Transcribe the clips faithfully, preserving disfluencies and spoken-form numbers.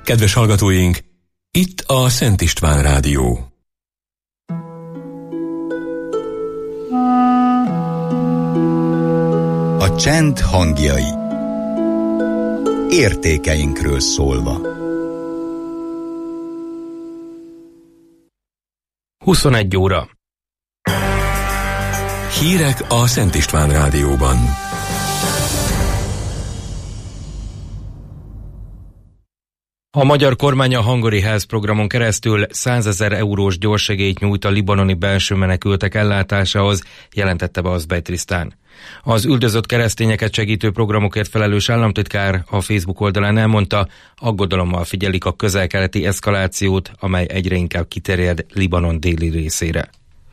Kedves hallgatóink, itt a Szent István Rádió. A csend hangjai. Értékeinkről szólva. huszonegy óra. Hírek a Szent István Rádióban. A magyar kormány a Hungary Health programon keresztül százezer eurós gyorsegélyt nyújt a libanoni belső menekültek ellátásához, jelentette be Azbej Trisztán. Az üldözött keresztényeket segítő programokért felelős államtitkár a Facebook oldalán elmondta, aggodalommal figyelik a közel-keleti eszkalációt, amely egyre inkább kiterjed Libanon déli részére.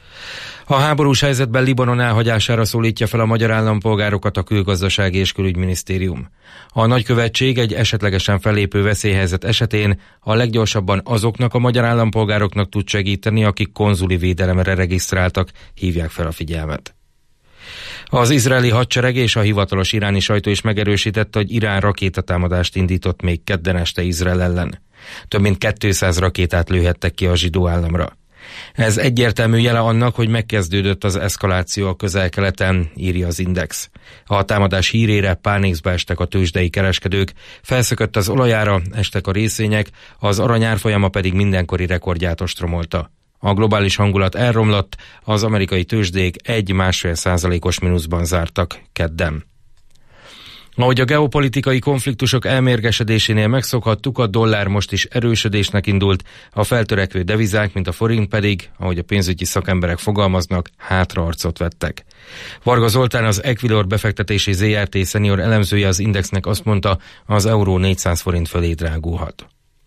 A háborús helyzetben Libanon elhagyására szólítja fel a magyar állampolgárokat a Külgazdasági és Külügyminisztérium. A nagykövetség egy esetlegesen fellépő veszélyhelyzet esetén a leggyorsabban azoknak a magyar állampolgároknak tud segíteni, akik konzuli védelemre regisztráltak, hívják fel a figyelmet. Az izraeli hadsereg és a hivatalos iráni sajtó is megerősítette, hogy Irán rakétatámadást indított még kedden este Izrael ellen. Több mint kétszáz rakétát lőhettek ki a zsidó államra. Ez egyértelmű jele annak, hogy megkezdődött az eszkaláció a közel-keleten, írja az Index. A támadás hírére pánikba estek a tőzsdei kereskedők, felszökött az olajára, estek a részvények, az arany árfolyama pedig mindenkori rekordját ostromolta. A globális hangulat elromlott, az amerikai tőzsdék egy-másfél százalékos mínuszban zártak kedden. Ahogy a geopolitikai konfliktusok elmérgesedésénél megszokhattuk, a dollár most is erősödésnek indult, a feltörekvő devizák, mint a forint pedig, ahogy a pénzügyi szakemberek fogalmaznak, hátraarcot vettek. Varga Zoltán, az Equilor befektetési zé er té szenior elemzője az Indexnek azt mondta, az euró négyszáz forint fölé drágulhat.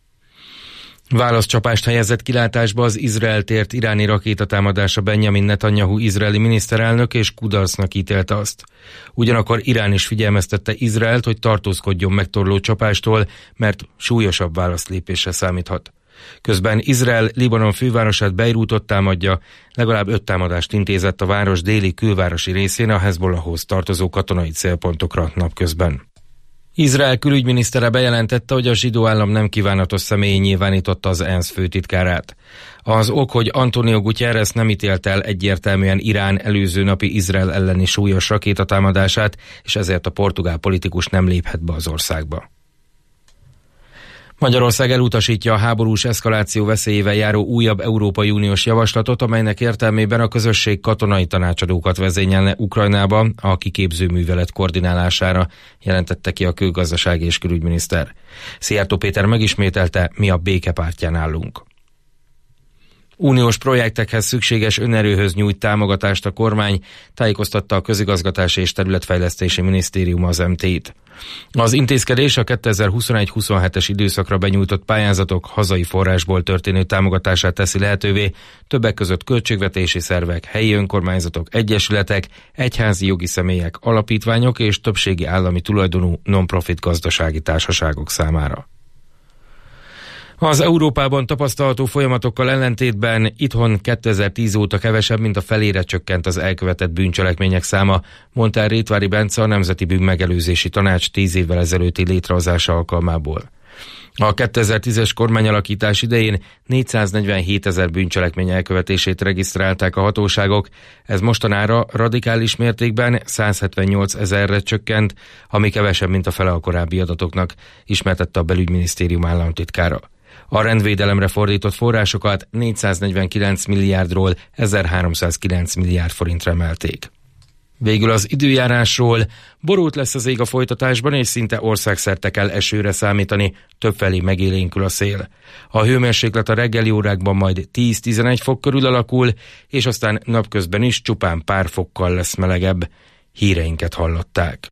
Válaszcsapást helyezett kilátásba az Izrael tért iráni rakétatámadása. Benjamin Netanyahu izraeli miniszterelnök és kudarcnak ítélte azt. Ugyanakkor Irán is figyelmeztette Izraelt, hogy tartózkodjon megtorló csapástól, mert súlyosabb válaszlépésre számíthat. Közben Izrael Libanon fővárosát, Beirutot támadja, legalább öt támadást intézett a város déli külvárosi részén a Hezbollahhoz tartozó katonai célpontokra napközben. Izrael külügyminisztere bejelentette, hogy a zsidó állam nem kívánatos személyé nyilvánította az ENSZ főtitkárát. Az ok, hogy Antonio Guterres nem ítélt el egyértelműen Irán előző napi Izrael elleni súlyos rakétatámadását, és ezért a portugál politikus nem léphet be az országba. Magyarország elutasítja a háborús eszkaláció veszélyével járó újabb Európai Uniós javaslatot, amelynek értelmében a közösség katonai tanácsadókat vezényelne Ukrajnába a kiképző művelet koordinálására, jelentette ki a külgazdasági és külügyminiszter. Szijjártó Péter megismételte, mi a béke pártján állunk. Uniós projektekhez szükséges önerőhöz nyújt támogatást a kormány, tájékoztatta a Közigazgatási és Területfejlesztési Minisztérium az em té í-t. Az intézkedés a kétezer-huszonegy-huszonhetes időszakra benyújtott pályázatok hazai forrásból történő támogatását teszi lehetővé, többek között költségvetési szervek, helyi önkormányzatok, egyesületek, egyházi jogi személyek, alapítványok és többségi állami tulajdonú non-profit gazdasági társaságok számára. Az Európában tapasztalható folyamatokkal ellentétben itthon kétezer-tíz óta kevesebb, mint a felére csökkent az elkövetett bűncselekmények száma, mondta el Rétvári Bence, a Nemzeti Bűnmegelőzési Tanács tíz évvel ezelőtti létrehozása alkalmából. A kétezer-tízes kormányalakítás idején négyszáznegyvenhétezer bűncselekmény elkövetését regisztrálták a hatóságok, ez mostanára radikális mértékben százhetvennyolcezerre csökkent, ami kevesebb, mint a fele a korábbi adatoknak, ismertette a Belügyminisztérium államtitkára. A rendvédelemre fordított forrásokat négyszáznegyvenkilenc milliárdról ezerháromszázkilenc milliárd forintra emelték. Végül az időjárásról: borult lesz az ég a folytatásban, és szinte országszerte kell esőre számítani, többfelé megélénkül a szél. A hőmérséklet a reggeli órákban majd tíz-tizenegy fok körül alakul, és aztán napközben is csupán pár fokkal lesz melegebb. Híreinket hallották.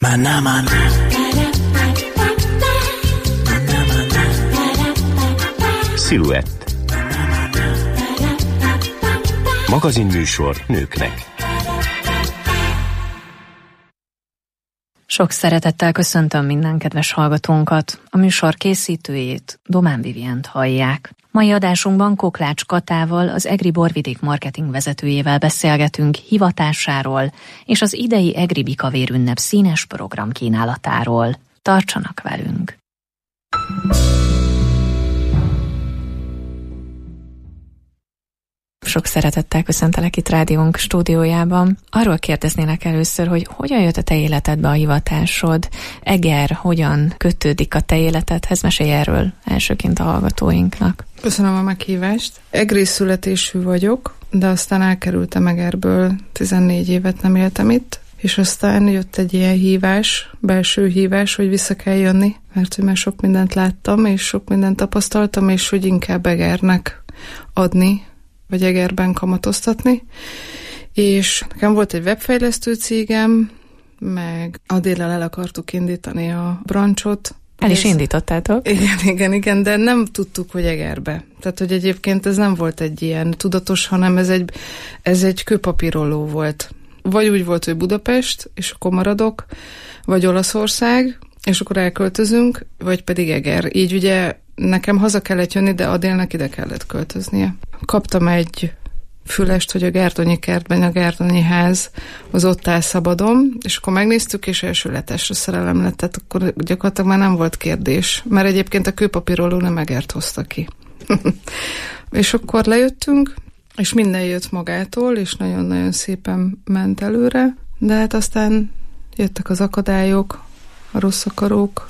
Maná, maná. Sziluett. Magazinműsor nőknek. Sok szeretettel köszöntöm minden kedves hallgatónkat. A műsor készítőjét, Domán Vivient hallják. Mai adásunkban Koklács Katával, az EGRI borvidék marketing vezetőjével beszélgetünk hivatásáról és az idei EGRI Bikavér-ünnep színes program kínálatáról. Tartsanak velünk! Sok szeretettel köszöntelek itt rádiónk stúdiójában. Arról kérdeznélek először, hogy hogyan jött a te életedbe a hivatásod? Eger hogyan kötődik a te életedhez? Mesélj erről elsőként a hallgatóinknak. Köszönöm a meghívást. Egri születésű vagyok, de aztán elkerültem Egerből, tizennégy évet nem éltem itt, és aztán jött egy ilyen hívás, belső hívás, hogy vissza kell jönni, mert hogy már sok mindent láttam, és sok mindent tapasztaltam, és hogy inkább Egernek adni, vagy Egerben kamatoztatni, és nekem volt egy webfejlesztő cégem, meg Adéllel el akartuk indítani a brancsot. El is indítottátok? Igen, igen, igen, de nem tudtuk, hogy Egerbe. Tehát, hogy egyébként ez nem volt egy ilyen tudatos, hanem ez egy, ez egy kőpapíroló volt. Vagy úgy volt, hogy Budapest, és akkor maradok, vagy Olaszország, és akkor elköltözünk, vagy pedig Eger. Így ugye nekem haza kellett jönni, de Adélnek ide kellett költöznie. Kaptam egy fülest, hogy a Gárdonyi kertben a Gárdonyi ház az ott áll szabadon, és akkor megnéztük, és első letesre szerelem lett, tehát akkor gyakorlatilag már nem volt kérdés, mert egyébként a kőpapíroló nem Egert hozta ki. És akkor lejöttünk, és minden jött magától, és nagyon-nagyon szépen ment előre, de hát aztán jöttek az akadályok, a rossz akarók,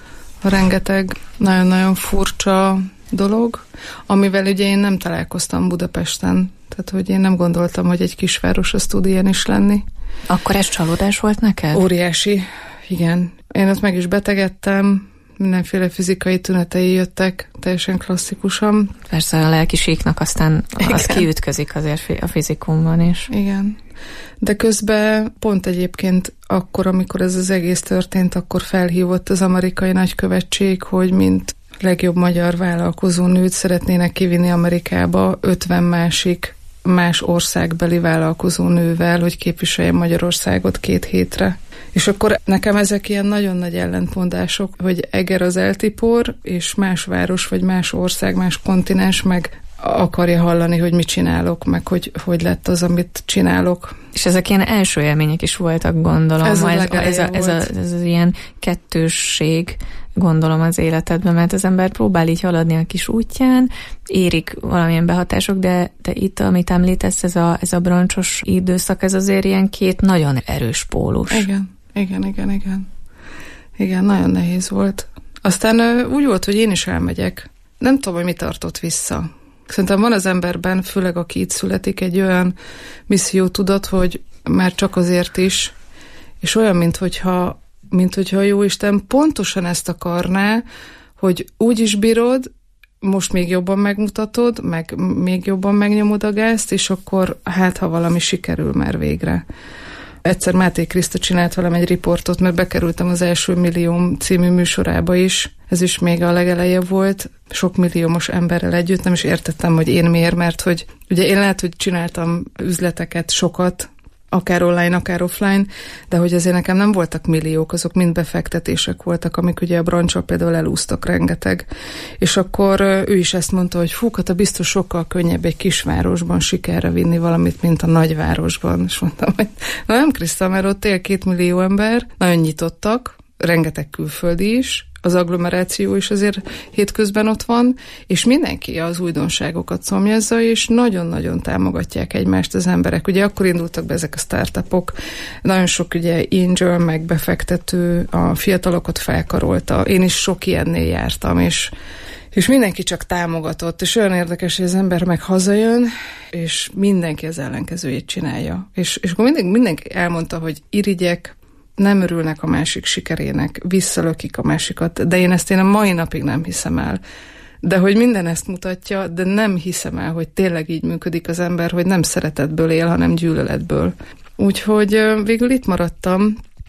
a rengeteg nagyon-nagyon furcsa dolog, amivel ugye én nem találkoztam Budapesten. Tehát, hogy én nem gondoltam, hogy egy kisváros az tud ilyen is lenni. Akkor ez csalódás volt neked? Óriási, igen. Én ott meg is betegedtem, mindenféle fizikai tünetei jöttek, teljesen klasszikusan. Persze a lelki síknak aztán igen. Az kiütközik azért a fizikumban is. Igen. De közben pont egyébként akkor, amikor ez az egész történt, akkor felhívott az amerikai nagykövetség, hogy mint legjobb magyar vállalkozó nőt szeretnének kivinni Amerikába ötven másik más országbeli vállalkozó nővel, hogy képviselje Magyarországot két hétre. És akkor nekem ezek ilyen nagyon nagy ellentmondások, hogy Eger az eltipor, és más város, vagy más ország, más kontinens meg akarja hallani, hogy mit csinálok, meg hogy, hogy lett az, amit csinálok. És ezek ilyen első élmények is voltak, gondolom. Ez, ez, ez, a, ez, a, ez az ilyen kettősség, gondolom, az életedben, mert az ember próbál így haladni a kis útján, érik valamilyen behatások, de, de itt, amit említesz, ez a, ez a brancsos időszak, ez azért ilyen két nagyon erős pólus. Igen, igen, igen, igen. Igen, nagyon nehéz volt. Aztán úgy volt, hogy én is elmegyek. Nem tudom, hogy mi tartott vissza. Szerintem van az emberben, főleg aki itt születik, egy olyan missziótudat, hogy már csak azért is, és olyan, minthogyha mint hogyha a Jóisten pontosan ezt akarná, hogy úgy is bírod, most még jobban megmutatod, meg még jobban megnyomod a gázt, és akkor hát, ha valami sikerül már végre. Egyszer Máté Kriszta csinált velem egy riportot, mert bekerültem az Első Millióm című műsorába is. Ez is még a legeleje volt, sok milliómos emberrel együtt, nem is értettem, hogy én miért, mert hogy ugye én lehet, hogy csináltam üzleteket sokat, akár online, akár offline, de hogy azért nekem nem voltak milliók, azok mind befektetések voltak, amik ugye a brancsal például elúsztak rengeteg. És akkor ő is ezt mondta, hogy fú, hát a biztos sokkal könnyebb egy kisvárosban sikerre vinni valamit, mint a nagyvárosban. És mondtam, hogy na nem, Kriszta, mert ott él két millió ember, nagyon nyitottak, rengeteg külföldi is, az agglomeráció is azért hétközben ott van, és mindenki az újdonságokat szomjazza, és nagyon-nagyon támogatják egymást az emberek. Ugye akkor indultak be ezek a startupok, nagyon sok ugye angel, meg befektető a fiatalokat felkarolta. Én is sok ilyennél jártam, és És mindenki csak támogatott, és olyan érdekes, hogy az ember meg hazajön, és mindenki az ellenkezőjét csinálja. És, és akkor mindenki, mindenki elmondta, hogy irigyek, nem örülnek a másik sikerének, visszalökik a másikat, de én ezt én a mai napig nem hiszem el. De hogy minden ezt mutatja, de nem hiszem el, hogy tényleg így működik az ember, hogy nem szeretetből él, hanem gyűlöletből. Úgyhogy végül itt maradtam,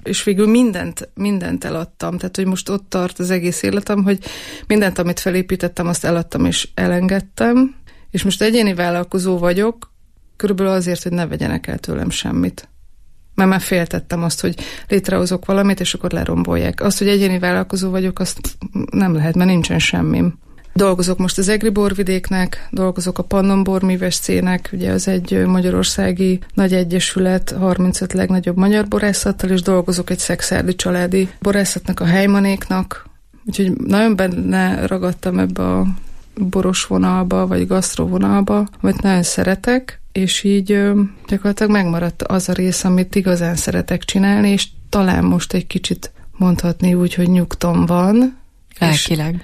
és végül mindent, mindent eladtam. Tehát, hogy most ott tart az egész életem, hogy mindent, amit felépítettem, azt eladtam és elengedtem, és most egyéni vállalkozó vagyok, körülbelül azért, hogy ne vegyenek el tőlem semmit. Mert már féltettem azt, hogy létrehozok valamit, és akkor lerombolják. Azt, hogy egyéni vállalkozó vagyok, azt nem lehet, mert nincsen semmim. Dolgozok most az Egri borvidéknek, dolgozok a Pannon Borműves Céhnek, ugye az egy magyarországi nagy egyesület, harmincöt legnagyobb magyar borászattal, és dolgozok egy szekszárdi családi borászatnak, a Heimanéknak. Úgyhogy nagyon benne ragadtam ebbe a boros vonalba, vagy gasztro vonalba, amit nagyon szeretek, és így ö, gyakorlatilag megmaradt az a rész, amit igazán szeretek csinálni, és talán most egy kicsit mondhatni úgy, hogy nyugtom van. Lelkileg.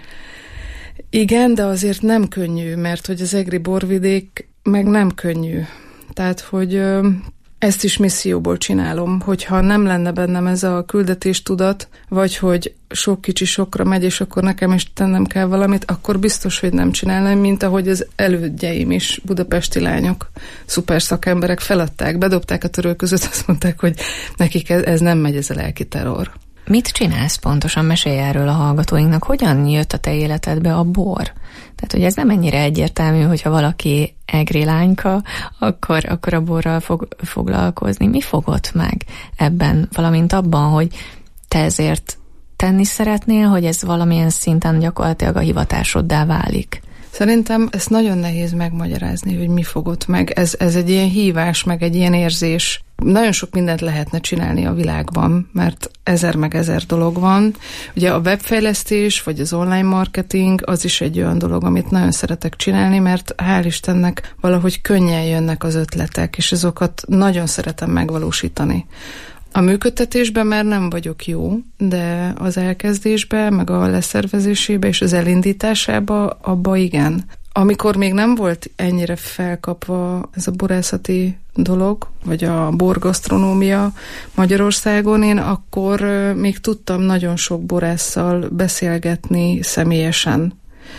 Igen, de azért nem könnyű, mert hogy az egri borvidék meg nem könnyű. Tehát, hogy ö, ezt is misszióból csinálom, hogyha nem lenne bennem ez a küldetéstudat, vagy hogy sok kicsi sokra megy, és akkor nekem is tennem kell valamit, akkor biztos, hogy nem csinálnám, mint ahogy az elődjeim is, budapesti lányok, szuper szakemberek feladták, bedobták a törölközőt, azt mondták, hogy nekik ez, ez nem megy, ez a lelki terror. Mit csinálsz pontosan? Mesélj erről a hallgatóinknak. Hogyan jött a te életedbe a bor? Tehát, hogy ez nem ennyire egyértelmű, hogyha valaki egri lányka, akkor, akkor a borral fog foglalkozni. Mi fogott meg ebben, valamint abban, hogy te ezért tenni szeretnél, hogy ez valamilyen szinten gyakorlatilag a hivatásoddá válik? Szerintem ezt nagyon nehéz megmagyarázni, hogy mi fogott meg. Ez, ez egy ilyen hívás, meg egy ilyen érzés. Nagyon sok mindent lehetne csinálni a világban, mert ezer meg ezer dolog van. Ugye a webfejlesztés, vagy az online marketing, az is egy olyan dolog, amit nagyon szeretek csinálni, mert hál' Istennek valahogy könnyen jönnek az ötletek, és azokat nagyon szeretem megvalósítani. A működtetésben már nem vagyok jó, de az elkezdésben, meg a leszervezésében és az elindításában abba igen. Amikor még nem volt ennyire felkapva ez a borászati dolog, vagy a borgasztronómia Magyarországon, én akkor még tudtam nagyon sok borásszal beszélgetni személyesen.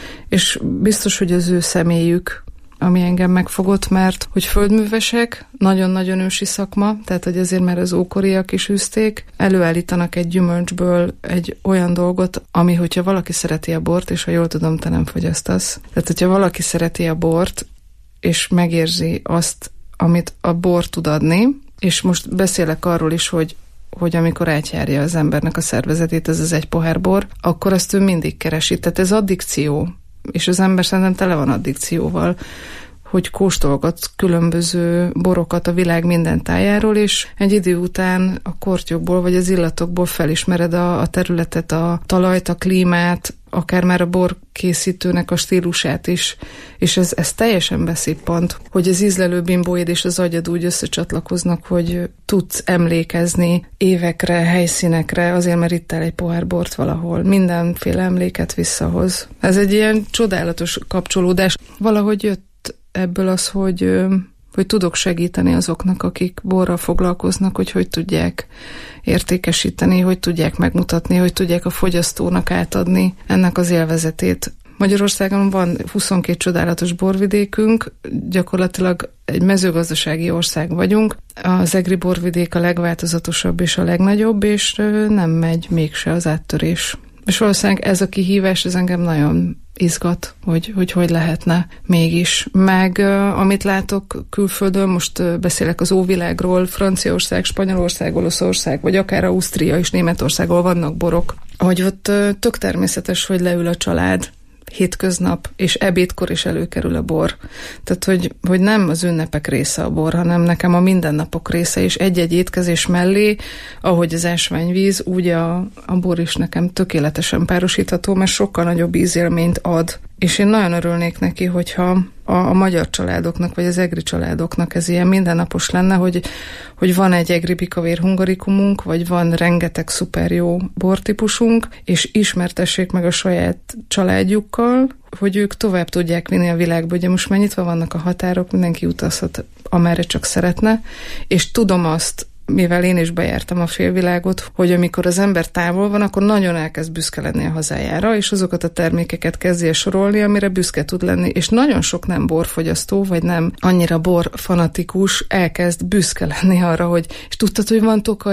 És biztos, hogy az ő személyük, ami engem megfogott, mert hogy földművesek, nagyon-nagyon ősi szakma, tehát hogy azért már az ókoriak is űzték, előállítanak egy gyümölcsből egy olyan dolgot, ami, hogyha valaki szereti a bort, és ha jól tudom, te nem fogyasztasz. Tehát, hogyha valaki szereti a bort, és megérzi azt, amit a bor tud adni, és most beszélek arról is, hogy hogy amikor átjárja az embernek a szervezetét, ez az egy pohár bor, akkor azt ő mindig keresi. Tehát ez addikció. És az ember szerintem tele van addikcióval, hogy kóstolgat különböző borokat a világ minden tájáról, és egy idő után a kortyokból vagy az illatokból felismered a, a területet, a talajt, a klímát, akár már a borkészítőnek a stílusát is, és ez, ez teljesen beszippant, hogy az ízlelő bimbóid és az agyad úgy összecsatlakoznak, hogy tudsz emlékezni évekre, helyszínekre, azért mert ittál egy pohár bort valahol. Mindenféle emléket visszahoz. Ez egy ilyen csodálatos kapcsolódás. Valahogy jött ebből az, hogy, hogy tudok segíteni azoknak, akik borral foglalkoznak, hogy hogy tudják értékesíteni, hogy tudják megmutatni, hogy tudják a fogyasztónak átadni ennek az élvezetét. Magyarországon van huszonkét csodálatos borvidékünk, gyakorlatilag egy mezőgazdasági ország vagyunk. Az egri borvidék a legváltozatosabb és a legnagyobb, és nem megy mégse az áttörés. És valószínűleg ez a kihívás, ez engem nagyon izgat, hogy, hogy hogy lehetne mégis. Meg uh, amit látok külföldön, most uh, beszélek az óvilágról, Franciaország, Spanyolország, Olaszország, vagy akár Ausztria és Németországból vannak borok, hogy ott uh, tök természetes, hogy leül a család hétköznap, és ebédkor is előkerül a bor. Tehát, hogy, hogy nem az ünnepek része a bor, hanem nekem a mindennapok része, és egy-egy étkezés mellé, ahogy az ásványvíz, úgy a, a bor is nekem tökéletesen párosítható, mert sokkal nagyobb ízélményt ad. És én nagyon örülnék neki, hogyha a, a magyar családoknak, vagy az egri családoknak ez ilyen mindennapos lenne, hogy, hogy van egy egri bikavér hungarikumunk, vagy van rengeteg szuper jó bortípusunk, és ismertessék meg a saját családjukkal, hogy ők tovább tudják vinni a világba. Ugye most már nyitva vannak a határok, mindenki utazhat, amerre csak szeretne, és tudom azt, mivel én is bejártam a félvilágot, hogy amikor az ember távol van, akkor nagyon elkezd büszke lenni a hazájára, és azokat a termékeket kezdje sorolni, amire büszke tud lenni. És nagyon sok nem borfogyasztó, vagy nem annyira borfanatikus elkezd büszke lenni arra, hogy és tudtad, hogy van Tokai?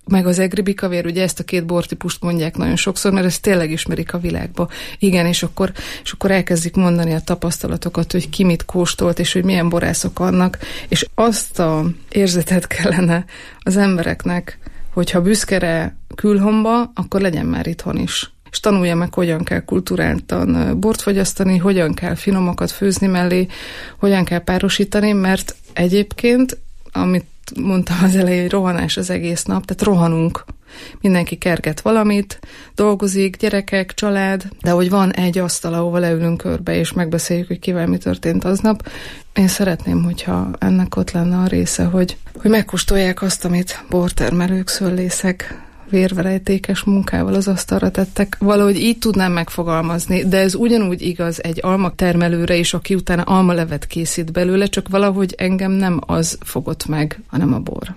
meg az egri bikavér, ugye ezt a két bortípust mondják nagyon sokszor, mert ezt tényleg ismerik a világba. Igen, és akkor, és akkor elkezdik mondani a tapasztalatokat, hogy ki mit kóstolt, és hogy milyen borászok vannak, és azt a érzetet kellene az embereknek, hogyha büszkere külhomba, akkor legyen már itthon is. És tanulja meg, hogyan kell kulturáltan bort fogyasztani, hogyan kell finomakat főzni mellé, hogyan kell párosítani, mert egyébként, amit mondtam az elején, hogy rohanás az egész nap, tehát rohanunk. Mindenki kerget valamit, dolgozik, gyerekek, család, de hogy van egy asztal, ahova leülünk körbe, és megbeszéljük, hogy kivel mi történt aznap. Én szeretném, hogyha ennek ott lenne a része, hogy, hogy megkóstolják azt, amit bortermelők, szőlészek, vérverejtékes munkával az asztalra tettek. Valahogy így tudnám megfogalmazni, de ez ugyanúgy igaz egy alma termelőre is, aki utána almalevet készít belőle, csak valahogy engem nem az fogott meg, hanem a bor.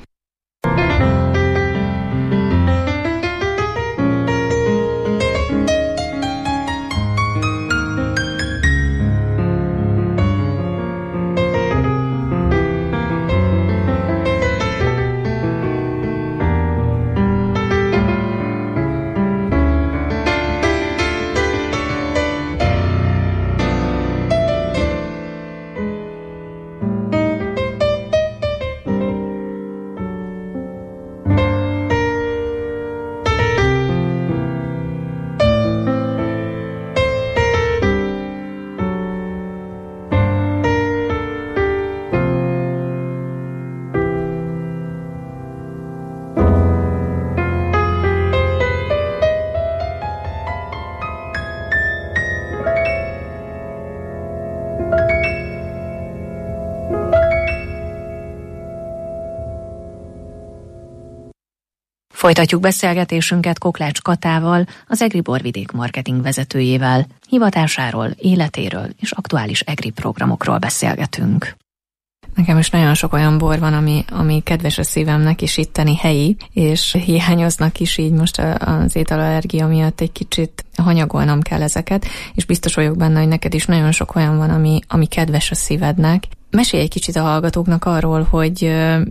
Folytatjuk beszélgetésünket Koklács Katával, az Egri Borvidék marketing vezetőjével. Hivatásáról, életéről és aktuális egri programokról beszélgetünk. Nekem is nagyon sok olyan bor van, ami, ami kedves a szívemnek is itteni helyi, és hiányoznak is így most az ételallergia miatt egy kicsit hanyagolnom kell ezeket, és biztos vagyok benne, hogy neked is nagyon sok olyan van, ami, ami kedves a szívednek. Mesélj egy kicsit a hallgatóknak arról, hogy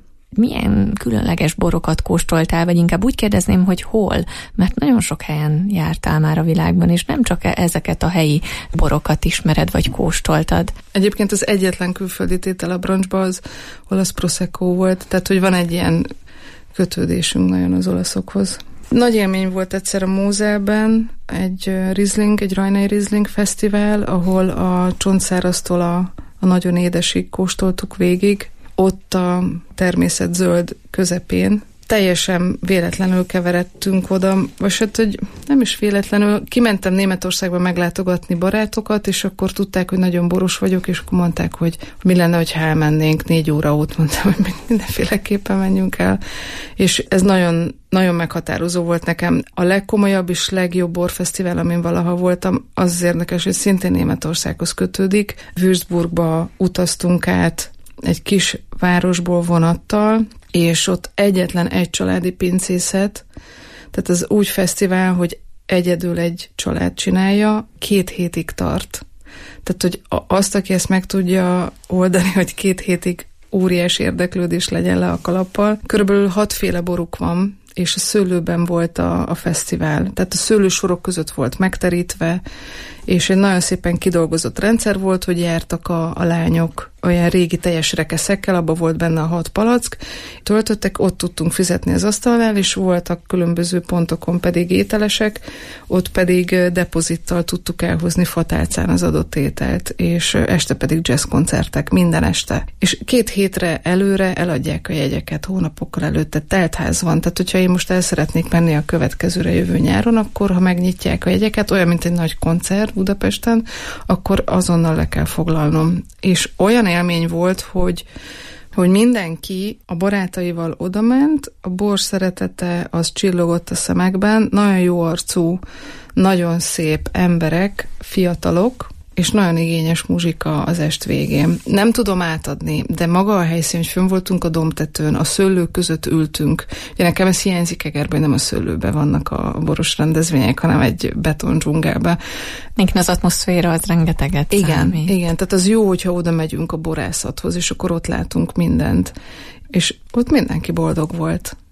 milyen különleges borokat kóstoltál, vagy inkább úgy kérdezném, hogy hol, mert nagyon sok helyen jártál már a világban, és nem csak ezeket a helyi borokat ismered, vagy kóstoltad. Egyébként az egyetlen külföldi tétel a branchban az olasz prosecco volt, tehát hogy van egy ilyen kötődésünk nagyon az olaszokhoz. Nagy élmény volt egyszer a Moselben egy Riesling, egy Rajnai Riesling fesztivál, ahol a csontszáraztól a, a nagyon édesig kóstoltuk végig. Ott a természet zöld közepén teljesen véletlenül keveredtünk oda, vagy hát, hogy nem is véletlenül, kimentem Németországba meglátogatni barátokat, és akkor tudták, hogy nagyon boros vagyok, és akkor mondták, hogy mi lenne, hogyha elmennénk négy óra út, mondtam, hogy mindenféleképpen menjünk el. És ez nagyon, nagyon meghatározó volt nekem. A legkomolyabb és legjobb borfesztivál, amin valaha voltam, az az érdekes, hogy szintén Németországhoz kötődik. Würzburgba utaztunk át egy kis városból vonattal, és ott egyetlen egy családi pincészet, tehát az úgy fesztivál, hogy egyedül egy család csinálja, két hétig tart. Tehát, hogy azt, aki ezt meg tudja oldani, hogy két hétig óriás érdeklődés legyen le a kalappal. Körülbelül hatféle boruk van, és a szőlőben volt a, a fesztivál. Tehát a szőlősorok között volt megterítve, és egy nagyon szépen kidolgozott rendszer volt, hogy jártak a, a lányok olyan régi teljes rekeszekkel, abba volt benne a hat palack, töltöttek, ott tudtunk fizetni az asztalnál, és voltak különböző pontokon pedig ételesek, ott pedig depozittal tudtuk elhozni fatálcán az adott ételt, és este pedig jazzkoncertek, minden este. És két hétre előre eladják a jegyeket, hónapokkal előtte teltház van, tehát hogyha én most el szeretnék menni a következőre jövő nyáron, akkor ha megnyitják a jegyeket, olyan, mint egy nagy koncert Budapesten, akkor azonnal le kell foglalnom. És olyan élmény volt, hogy, hogy mindenki a barátaival odament, a bor szeretete az csillogott a szemekben, nagyon jó arcú, nagyon szép emberek, fiatalok, és nagyon igényes muzsika az est végén. Nem tudom átadni, de maga a helyszín, hogy fönn voltunk a dombtetőn, a szőlők között ültünk. Ugye nekem ez hiányzik Egerben, nem a szőlőben vannak a boros rendezvények, hanem egy beton dzsungelben. Nekem az atmoszféra az rengeteget igen, számít. Igen, tehát az jó, hogyha oda megyünk a borászathoz, és akkor ott látunk mindent. És ott mindenki boldog volt.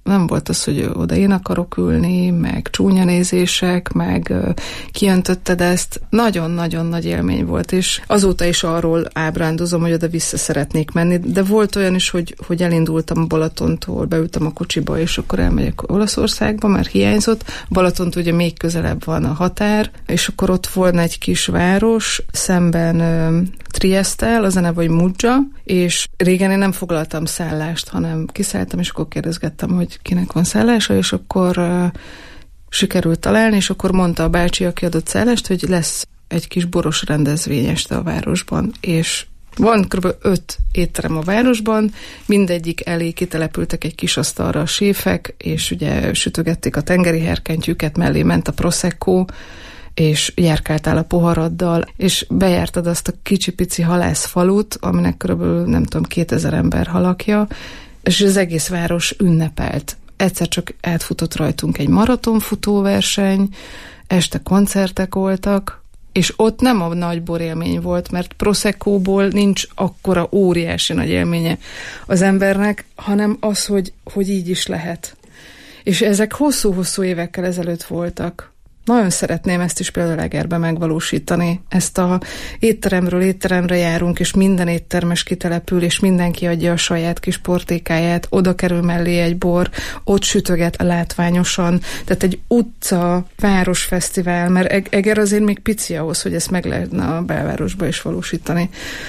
Nem volt az, hogy oda én akarok ülni, meg csúnya nézések, meg kiöntötted ezt. Nagyon-nagyon nagy élmény volt, és azóta is arról ábrándozom, hogy oda vissza szeretnék menni, de volt olyan is, hogy, hogy elindultam Balatontól, beültem a kocsiba, és akkor elmegyek Olaszországba, mert hiányzott. Balatont ugye még közelebb van a határ, és akkor ott volt egy kis város, szemben ö, Triesztel, az a neve, hogy Muggia, és régen én nem foglaltam szállást, hanem kiszálltam, és akkor kérdezgettem, hogy kinek van szállása, és akkor uh, sikerült találni, és akkor mondta a bácsi, aki adott szállást, hogy lesz egy kis boros rendezvény este a városban, és van kb. öt étterem a városban, mindegyik elé kitelepültek egy kis asztalra a séfek, és ugye sütögették a tengeri herkentyűket, mellé ment a prosecco, és járkáltál a poharaddal, és bejártad azt a kicsi-pici halászfalut, aminek körülbelül, nem tudom, kétezer ember halakja, és az egész város ünnepelt. Egyszer csak átfutott rajtunk egy maratonfutóverseny, este koncertek voltak, és ott nem a nagy borélmény volt, mert Proseccóból nincs akkora óriási nagy élménye az embernek, hanem az, hogy, hogy így is lehet. És ezek hosszú-hosszú évekkel ezelőtt voltak. Nagyon szeretném ezt is például Egerben megvalósítani. Ezt a étteremről étteremre járunk, és minden éttermes kitelepül, és mindenki adja a saját kis portékáját, oda kerül mellé egy bor, ott sütöget látványosan. Tehát egy utca, városfesztivál, mert Eger azért még pici ahhoz, hogy ezt meg lehetne a belvárosba is valósítani.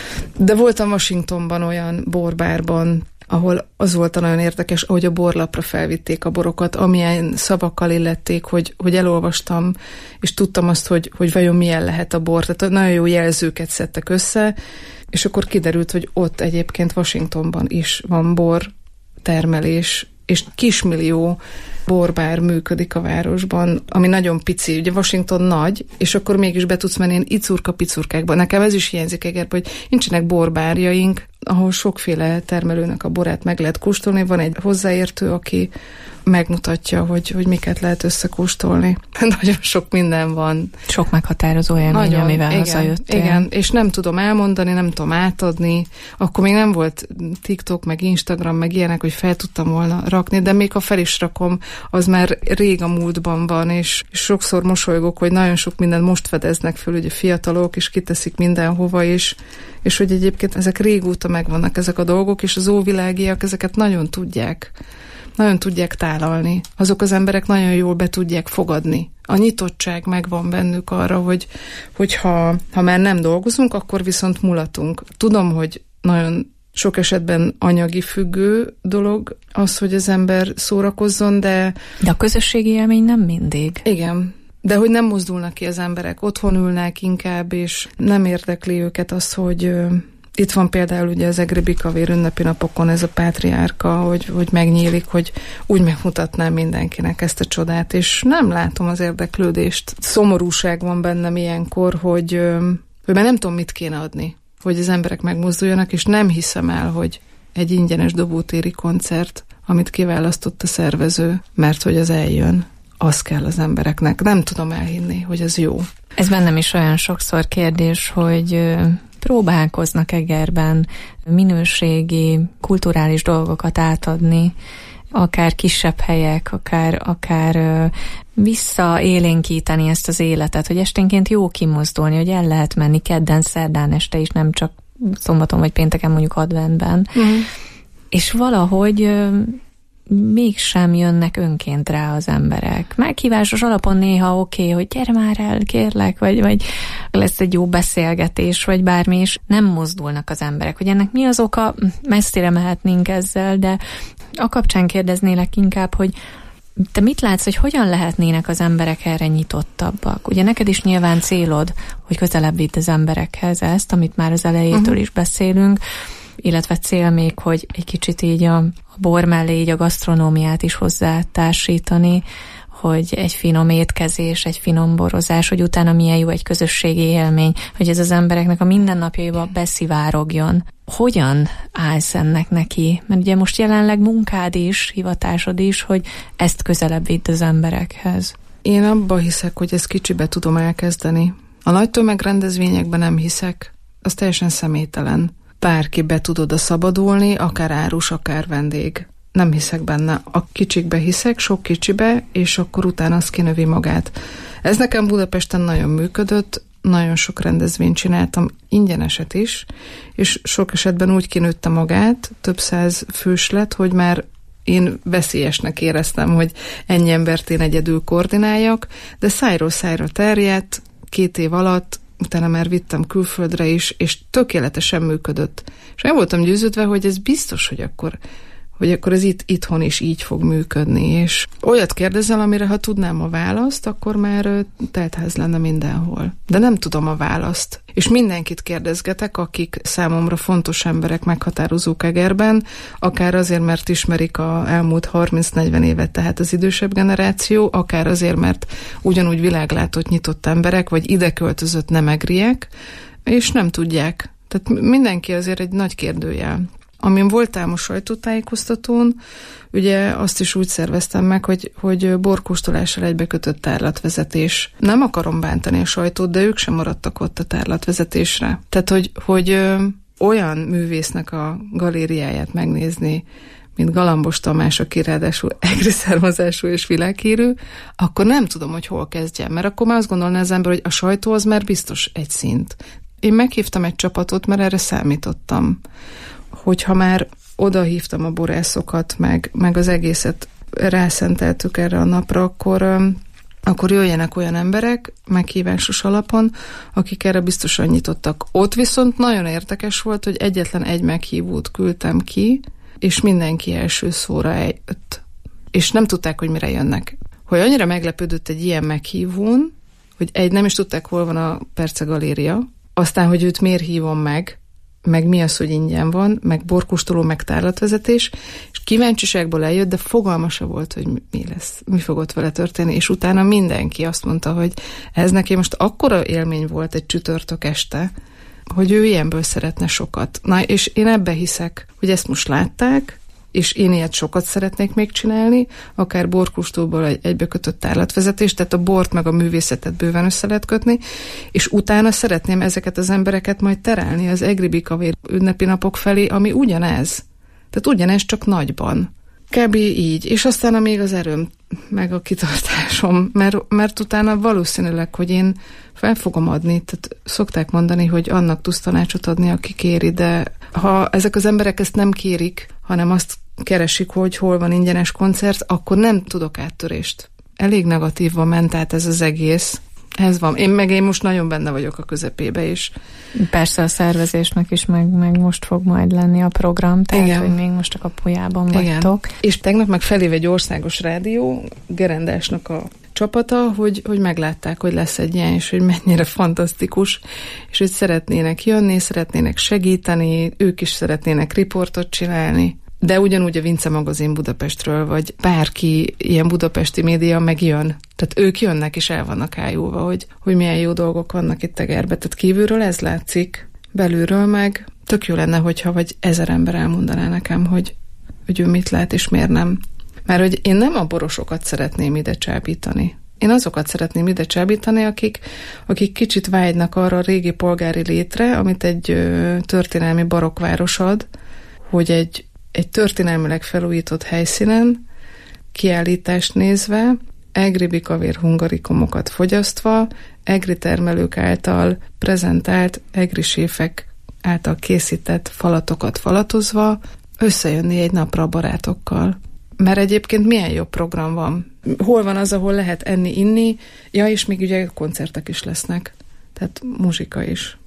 De voltam Washingtonban olyan borbárban, ahol az volt nagyon érdekes, ahogy a borlapra felvitték a borokat, amilyen szavakkal illették, hogy, hogy elolvastam, és tudtam azt, hogy, hogy vajon milyen lehet a bor. Tehát nagyon jó jelzőket szedtek össze, és akkor kiderült, hogy ott egyébként Washingtonban is van bor termelés, és kismillió borbár működik a városban, ami nagyon pici. Ugye Washington nagy, és akkor mégis be tudsz menni ilyen icurka-picurkákba. Nekem ez is hiányzik Egerben, hogy nincsenek borbárjaink, ahol sokféle termelőnek a borát meg lehet kóstolni. Van egy hozzáértő, aki megmutatja, hogy, hogy miket lehet összekóstolni. Nagyon sok minden van. Sok meghatározó élmény, nagyon, amivel igen, hazajöttél. Igen, és nem tudom elmondani, nem tudom átadni. Akkor még nem volt TikTok, meg Instagram, meg ilyenek, hogy fel tudtam volna rakni, de még ha fel is rakom, az már rég a múltban van, és, és sokszor mosolygok, hogy nagyon sok mindent most fedeznek föl, hogy a fiatalok, és kiteszik mindenhova is, és hogy egyébként ezek régóta megvannak ezek a dolgok, és az óvilágiak ezeket nagyon tudják. Nagyon tudják tálalni. Azok az emberek nagyon jól be tudják fogadni. A nyitottság megvan bennük arra, hogy, hogy ha, ha már nem dolgozunk, akkor viszont mulatunk. Tudom, hogy nagyon sok esetben anyagi függő dolog az, hogy az ember szórakozzon, de... De a közösségi élmény nem mindig. Igen. De hogy nem mozdulnak ki az emberek, otthon ülnek inkább, és nem érdekli őket az, hogy... Itt van például ugye az egri bikavér ünnepi napokon ez a pátriárka, hogy, hogy megnyílik, hogy úgy megmutatnám mindenkinek ezt a csodát, és nem látom az érdeklődést. Szomorúság van bennem ilyenkor, hogy, hogy már nem tudom, mit kéne adni, hogy az emberek megmozduljanak, és nem hiszem el, hogy egy ingyenes dobótéri koncert, amit kiválasztott a szervező, mert hogy az eljön, az kell az embereknek. Nem tudom elhinni, hogy ez jó. Ez bennem is olyan sokszor kérdés, hogy... próbálkoznak Egerben minőségi, kulturális dolgokat átadni, akár kisebb helyek, akár, akár visszaélénkíteni ezt az életet, hogy esténként jó kimozdulni, hogy el lehet menni kedden, szerdán este is, nem csak szombaton vagy pénteken mondjuk adventben. Mm. És valahogy mégsem jönnek önként rá az emberek. Meghívásos alapon néha oké, okay, hogy gyere már el, kérlek, vagy, vagy lesz egy jó beszélgetés, vagy bármi, és nem mozdulnak az emberek. Hogy ennek mi az oka? Messzire mehetnénk ezzel, de a kapcsán kérdeznélek inkább, hogy te mit látsz, hogy hogyan lehetnének az emberek erre nyitottabbak? Ugye neked is nyilván célod, hogy közelebb vidd az emberekhez ezt, amit már az elejétől uh-huh. is beszélünk, illetve cél még, hogy egy kicsit így a, a bor mellé így a gasztronómiát is hozzátársítani, hogy egy finom étkezés, egy finom borozás, hogy utána milyen jó egy közösségi élmény, hogy ez az embereknek a mindennapjaiba beszivárogjon. Hogyan állsz ennek neki? Mert ugye most jelenleg munkád is, hivatásod is, hogy ezt közelebb vidd az emberekhez. Én abba hiszek, hogy ezt kicsibe tudom elkezdeni. A nagy tömegrendezvényekben nem hiszek. Az teljesen személytelen. Bárki be tud oda szabadulni, akár árus, akár vendég. nem hiszek benne. A kicsikbe hiszek, sok kicsibe, és akkor utána az kinövi magát. Ez nekem Budapesten nagyon működött, nagyon sok rendezvényt csináltam, ingyeneset is, és sok esetben úgy kinőtte magát, több száz fős lett, hogy már én veszélyesnek éreztem, hogy ennyi embert én egyedül koordináljak, de szájról szájra terjedt, két év alatt, utána már vittem külföldre is, és tökéletesen működött. És én voltam győződve, hogy ez biztos, hogy akkor, hogy akkor ez itt, itthon is így fog működni, és olyat kérdezel, amire ha tudnám a választ, akkor már teltház lenne mindenhol. De nem tudom a választ. És mindenkit kérdezgetek, akik számomra fontos emberek, meghatározók Egerben, akár azért, mert ismerik a elmúlt harminc-negyven évet, tehát az idősebb generáció, akár azért, mert ugyanúgy világlátót nyitott emberek, vagy ide költözött nem egriek, és nem tudják. Tehát mindenki azért egy nagy kérdőjel. Amin voltál most sajtótájékoztatón, ugye azt is úgy szerveztem meg, hogy, hogy borkóstolással egybekötött tárlatvezetés. Nem akarom bántani a sajtót, de ők sem maradtak ott a tárlatvezetésre. Tehát, hogy, hogy ö, olyan művésznek a galériáját megnézni, mint Galambos Tamás, aki ráadásul egri származású és világhírű, akkor nem tudom, hogy hol kezdjem, mert akkor már azt gondolná az ember, hogy a sajtó az már biztos egy szint. Én meghívtam egy csapatot, mert erre számítottam. Hogyha már oda hívtam a borászokat, meg, meg az egészet rászenteltük erre a napra, akkor, akkor jöjjenek olyan emberek meghívásos alapon, akik erre biztosan nyitottak. Ott viszont nagyon érdekes volt, hogy egyetlen egy meghívót küldtem ki, és mindenki első szóra eljött. És nem tudták, hogy mire jönnek. Hogy annyira meglepődött egy ilyen meghívón, hogy egy, nem is tudták, hol van a Perce Galéria, aztán, hogy őt miért hívom meg, meg mi az, hogy ingyen van, meg borkóstoló, meg tárlatvezetés, és kíváncsiságból eljött, de fogalma se volt, hogy mi lesz, mi fog ott vele történni, és utána mindenki azt mondta, hogy ez neki most akkora élmény volt egy csütörtök este, hogy ő ilyenből szeretne sokat. Na, és én ebbe hiszek, hogy ezt most látták, és én ilyet sokat szeretnék még csinálni, akár borkóstolóból egy egybekötött tárlatvezetés, tehát a bort meg a művészetet bőven össze lehet kötni, és utána szeretném ezeket az embereket majd terelni az egri bikavér ünnepi napok felé, ami ugyanez. Tehát ugyanez, csak nagyban. Kb. Így. És aztán még az erőm, meg a kitartásom, mert, mert utána valószínűleg, hogy én fel fogom adni, tehát szokták mondani, hogy annak tudsz tanácsot adni, aki kéri, de ha ezek az emberek ezt nem kérik, hanem azt keresik, hogy hol van ingyenes koncert, akkor nem tudok áttörést. Elég negatívban ment át ez az egész. Ez van. Én meg én most nagyon benne vagyok a közepébe is. Persze a szervezésnek is meg, meg most fog majd lenni a program, tehát igen, hogy még most a kapujában vagytok. És tegnap meg felév egy országos rádió, Gerendásnak a csapata, hogy, hogy meglátták, hogy lesz egy ilyen, és hogy mennyire fantasztikus, és hogy szeretnének jönni, szeretnének segíteni, ők is szeretnének riportot csinálni. De ugyanúgy a Vince magazin Budapestről, vagy bárki ilyen budapesti média megjön. Tehát ők jönnek és el vannak ájulva, hogy, hogy milyen jó dolgok vannak itt Egerben. Tehát kívülről ez látszik, belülről meg tök jó lenne, hogyha vagy ezer ember elmondaná nekem, hogy, hogy ő mit lát és miért nem. Mert hogy én nem a borosokat szeretném ide csábítani. Én azokat szeretném ide csábítani, akik, akik kicsit vágynak arra a régi polgári létre, amit egy ö, történelmi barokkváros ad, hogy egy egy történelmileg felújított helyszínen, kiállítást nézve, egri bikavér hungarikumokat fogyasztva, egri termelők által prezentált, egri séfek által készített falatokat falatozva, összejönni egy napra a barátokkal. Mert egyébként milyen jobb program van? Hol van az, ahol lehet enni, inni? Ja, és még ugye koncertek is lesznek. Tehát muzsika is.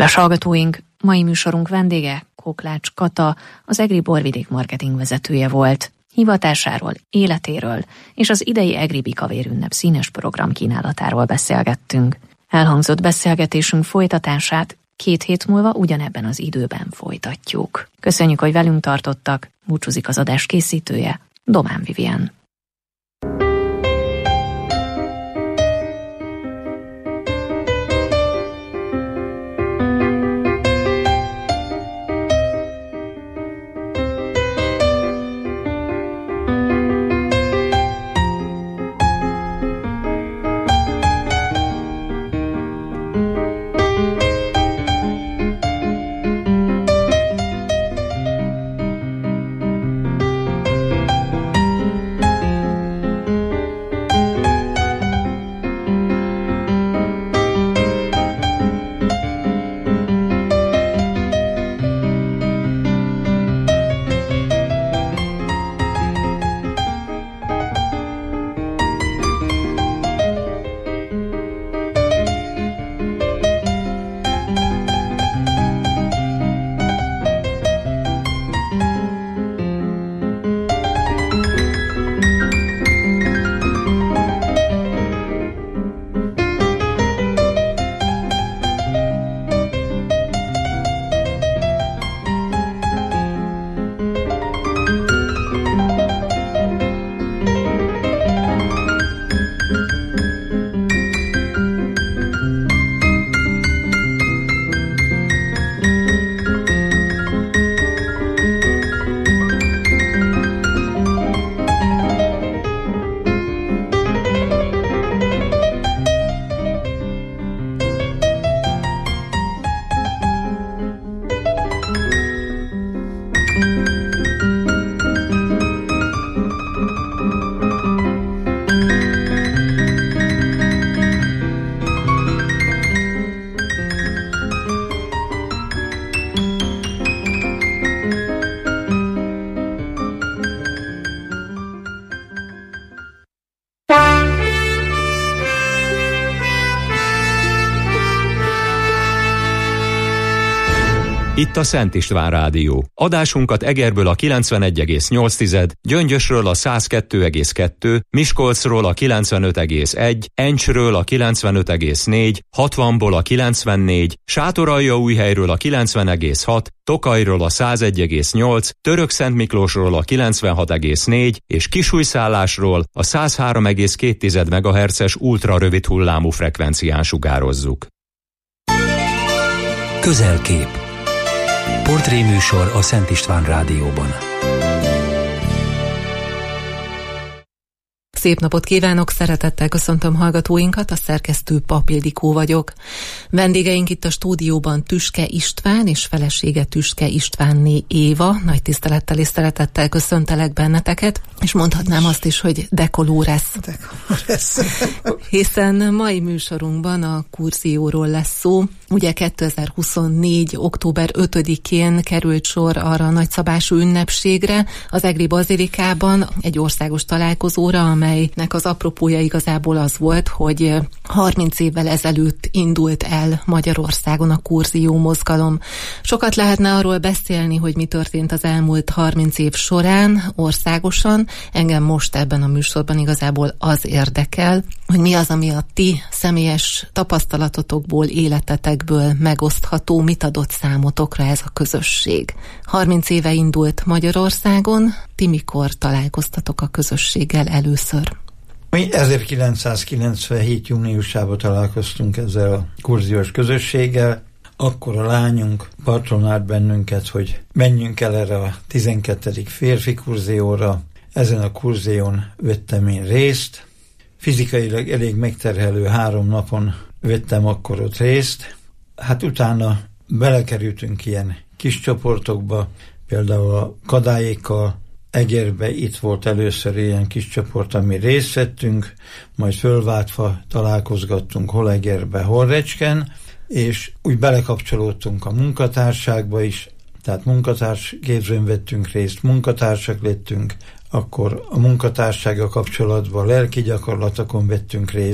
Kedves hallgatóink, mai műsorunk vendége Koklács Kata, az EGRI Borvidék marketing vezetője volt. Hivatásáról, életéről és az idei EGRI Bikavér-ünnep színes program kínálatáról beszélgettünk. Elhangzott beszélgetésünk folytatását két hét múlva ugyanebben az időben folytatjuk. Köszönjük, hogy velünk tartottak, búcsúzik az adás készítője, Domán Vivien. Itt a Szent István Rádió. Adásunkat Egerből a kilencvenegy egész nyolc, Gyöngyösről a száz kettő egész kettő, Miskolcról a kilencvenöt egész egy, Encsről a kilencvenöt egész négy, hatvanból a kilencvennégy, Sátoraljaújhelyről a kilencven egész hat, Tokajról a száz egy egész nyolc, Törökszentmiklósról a kilencvenhat egész négy és Kisújszállásról a száz három egész két megahertzes ultrarövid hullámú frekvencián sugározzuk. Közelkép. Portréműsor a Szent István Rádióban. Szép napot kívánok, szeretettel köszöntöm hallgatóinkat, a szerkesztő Pap Ildikó vagyok. Vendégeink itt a stúdióban Tüske István és felesége Tüske Istvánné Éva. Nagy tisztelettel és szeretettel köszöntelek benneteket, és mondhatnám azt is, hogy dekolóresz. Dekolóresz. Hiszen mai műsorunkban a kurzióról lesz szó. Ugye kétezer-huszonnégy. október ötödikén került sor arra a nagyszabású ünnepségre az EGRI Bazilikában, egy országos találkozóra, amelynek az apropója igazából az volt, hogy harminc évvel ezelőtt indult el Magyarországon a kurzió mozgalom. Sokat lehetne arról beszélni, hogy mi történt az elmúlt harminc év során országosan. Engem most ebben a műsorban igazából az érdekel, hogy mi az, ami a ti személyes tapasztalatotokból, életetekből megosztható, mit adott számotokra ez a közösség. harminc éve indult Magyarországon, ti mikor találkoztatok a közösséggel először? Mi ezerkilencszázkilencvenhét. júniusában találkoztunk ezzel a kurziós közösséggel. Akkor a lányunk patronált bennünket, hogy menjünk el erre a tizenkettedik férfi kurzióra. Ezen a kurzión vettem én részt. Fizikailag elég megterhelő három napon vettem akkor ott részt. Hát utána belekerültünk ilyen kis csoportokba, például a Kadályékkal Egerbe itt volt először ilyen kis csoport, ami részt vettünk, majd fölváltva találkozgattunk hol Egerbe, hol Recsken, és úgy belekapcsolódtunk a munkatárságba is, tehát munkatárs képzőn vettünk részt, munkatársak lettünk, akkor a munkatársággal kapcsolatban lelki gyakorlatokon vettünk részt,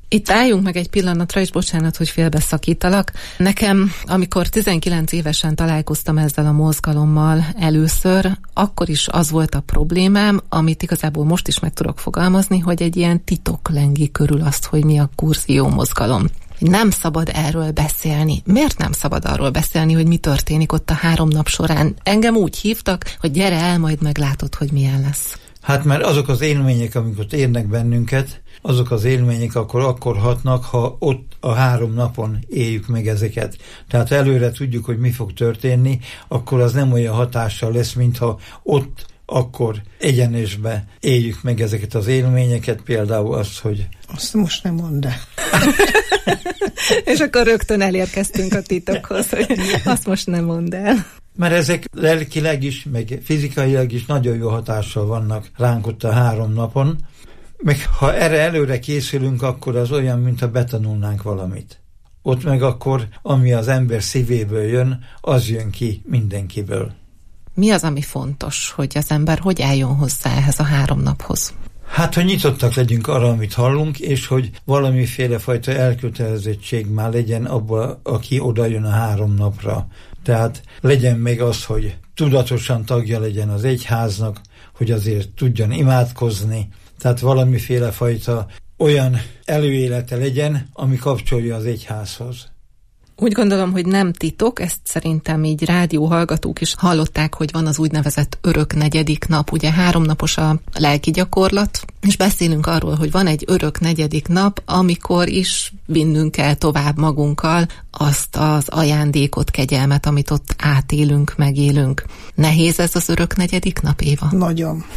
Itt álljunk meg egy pillanatra, és bocsánat, hogy félbeszakítalak. Nekem, amikor tizenkilenc évesen találkoztam ezzel a mozgalommal először, akkor is az volt a problémám, amit igazából most is meg tudok fogalmazni, hogy egy ilyen titok lengi körül azt, hogy mi a kurzió mozgalom. Nem szabad erről beszélni. Miért nem szabad arról beszélni, hogy mi történik ott a három nap során? Engem úgy hívtak, hogy gyere el, majd meglátod, hogy milyen lesz. Hát mert azok az élmények, amik ott érnek bennünket, azok az élmények akkor akkor hatnak, ha ott a három napon éljük meg ezeket. Tehát előre tudjuk, hogy mi fog történni, akkor az nem olyan hatással lesz, mintha ott akkor egyenesbe éljük meg ezeket az élményeket, például azt, hogy... Azt most nem mondd el. És akkor rögtön elérkeztünk a titokhoz, hogy azt most nem mondd el. Mert ezek lelkileg is, meg fizikailag is nagyon jó hatással vannak ránk ott a három napon. Meg ha erre előre készülünk, akkor az olyan, mintha betanulnánk valamit. Ott meg akkor, ami az ember szívéből jön, az jön ki mindenkiből. Mi az, ami fontos, hogy az ember hogy álljon hozzá ehhez a három naphoz? Hát, hogy nyitottak legyünk arra, amit hallunk, és hogy valamiféle fajta elkötelezettség már legyen abba, aki oda jön a három napra. Tehát legyen meg az, hogy tudatosan tagja legyen az egyháznak, hogy azért tudjon imádkozni, tehát valamiféle fajta olyan előélete legyen, ami kapcsolja az egyházhoz. Úgy gondolom, hogy nem titok, ezt szerintem így rádióhallgatók is hallották, hogy van az úgynevezett örök negyedik nap, ugye háromnapos a lelki gyakorlat, és beszélünk arról, hogy van egy örök negyedik nap, amikor is vinnünk kell tovább magunkkal azt az ajándékot, kegyelmet, amit ott átélünk, megélünk. Nehéz ez az örök negyedik nap, Éva? Nagyon.